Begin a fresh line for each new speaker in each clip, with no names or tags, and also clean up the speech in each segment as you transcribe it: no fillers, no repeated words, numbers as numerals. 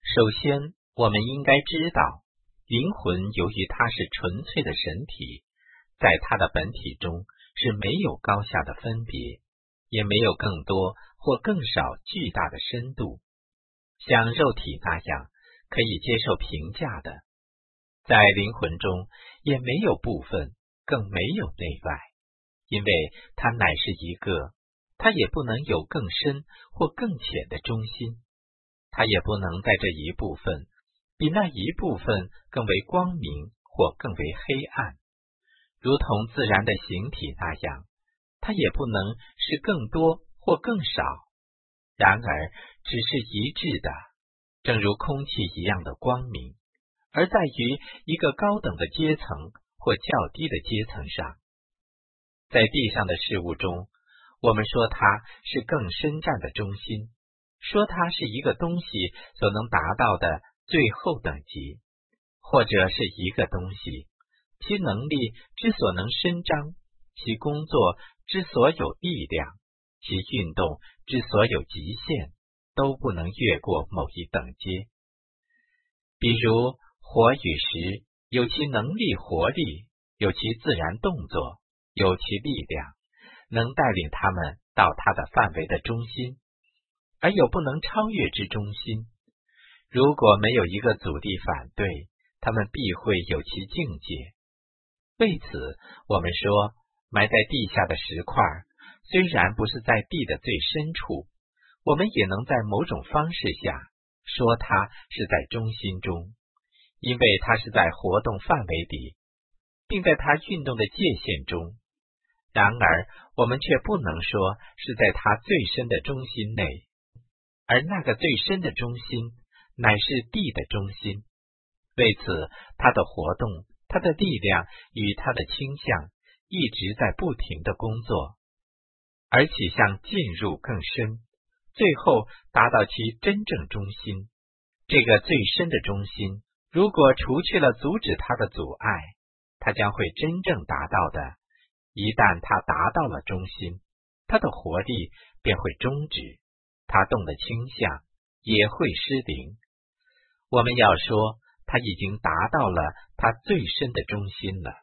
首先，我们应该知道，灵魂由于它是纯粹的神体，在它的本体中是没有高下的分别，也没有更多或更少巨大的深度，像肉体那样可以接受评价的。在灵魂中也没有部分，更没有内外，因为它乃是一个，它也不能有更深或更浅的中心，它也不能在这一部分比那一部分更为光明或更为黑暗，如同自然的形体那样，它也不能是更多或更少，然而只是一致的，正如空气一样的光明，而在于一个高等的阶层或较低的阶层上。在地上的事物中，我们说它是更深占的中心，说它是一个东西所能达到的最后等级，或者是一个东西，其能力之所能伸张，其工作之所有力量，其运动之所有极限，都不能越过某一等阶。比如火与石有其能力活力，有其自然动作，有其力量，能带领他们到它的范围的中心，而有不能超越之中心。如果没有一个阻力反对，他们必会有其境界。为此，我们说，埋在地下的石块，虽然不是在地的最深处，我们也能在某种方式下说它是在中心中，因为它是在活动范围里，并在它运动的界限中。然而，我们却不能说是在它最深的中心内，而那个最深的中心乃是地的中心。为此，它的活动、它的力量与它的倾向一直在不停地工作，而且向进入更深，最后达到其真正中心。这个最深的中心，如果除去了阻止它的阻碍，它将会真正达到的。一旦它达到了中心，它的活力便会终止，它动的倾向也会失灵。我们要说，它已经达到了它最深的中心了。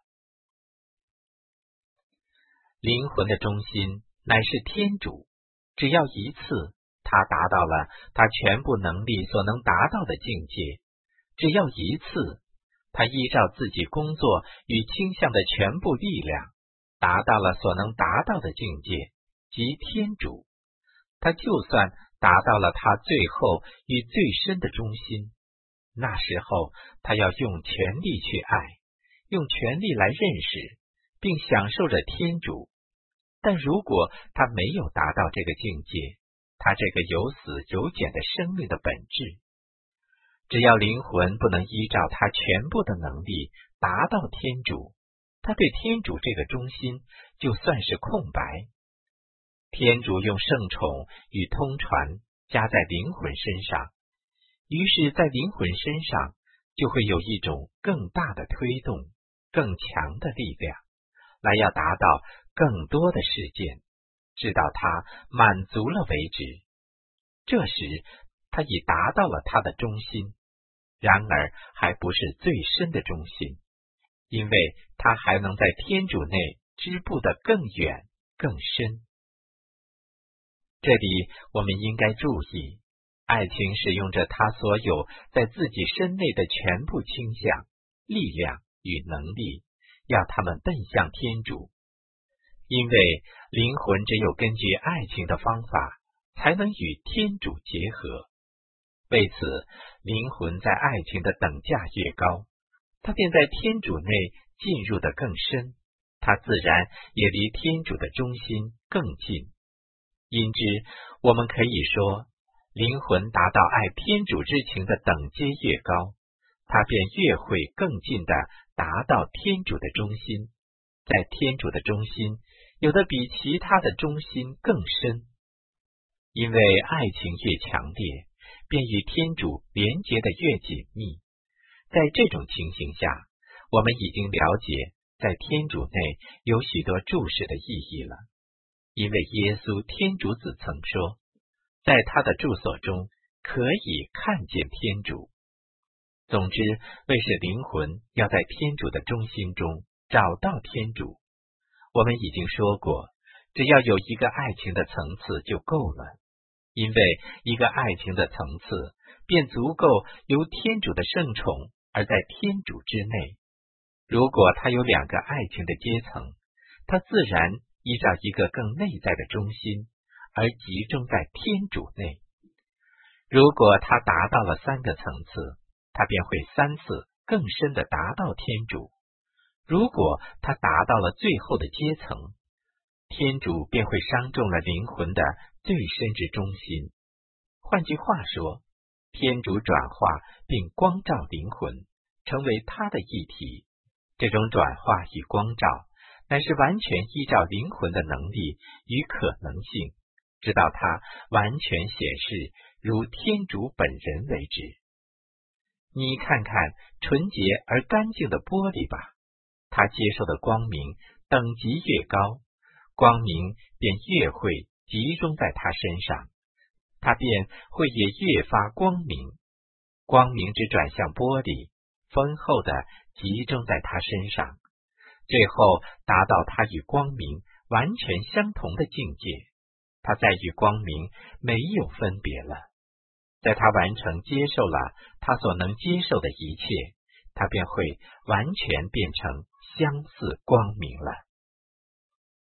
灵魂的中心乃是天主，只要一次，它达到了它全部能力所能达到的境界，只要一次，它依照自己工作与倾向的全部力量，达到了所能达到的境界，即天主。他就算达到了他最后与最深的中心，那时候他要用全力去爱，用全力来认识，并享受着天主。但如果他没有达到这个境界，他这个有死有减的生命的本质，只要灵魂不能依照他全部的能力达到天主，他对天主这个中心就算是空白。天主用圣宠与通传加在灵魂身上，于是在灵魂身上就会有一种更大的推动，更强的力量，来要达到更多的事件，直到它满足了为止。这时它已达到了它的中心，然而还不是最深的中心，因为它还能在天主内织布得更远更深。这里我们应该注意，爱情使用着它所有在自己身内的全部倾向、力量与能力，要他们奔向天主。因为灵魂只有根据爱情的方法，才能与天主结合。为此，灵魂在爱情的等价越高，它便在天主内进入得更深，它自然也离天主的中心更近。因之，我们可以说，灵魂达到爱天主之情的等阶越高，它便越会更近地达到天主的中心。在天主的中心，有的比其他的中心更深。因为爱情越强烈，便与天主连结得越紧密。在这种情形下，我们已经了解在天主内有许多注释的意义了。因为耶稣天主子曾说，在他的住所中可以看见天主。总之，为使灵魂要在天主的中心中找到天主，我们已经说过，只要有一个爱情的层次就够了，因为一个爱情的层次便足够由天主的圣宠而在天主之内。如果他有两个爱情的阶层，他自然依照一个更内在的中心而集中在天主内。如果他达到了3个层次，他便会3次更深地达到天主。如果他达到了最后的阶层，天主便会伤中了灵魂的最深之中心。换句话说，天主转化并光照灵魂，成为他的一体。这种转化与光照乃是完全依照灵魂的能力与可能性，直到它完全显示如天主本人为止。你看看纯洁而干净的玻璃吧，它接受的光明等级越高，光明便越会集中在它身上，它便会也越发光明。光明只转向玻璃，丰厚的集中在它身上，最后达到它与光明完全相同的境界。它再与光明没有分别了。在它完成接受了它所能接受的一切，它便会完全变成相似光明了。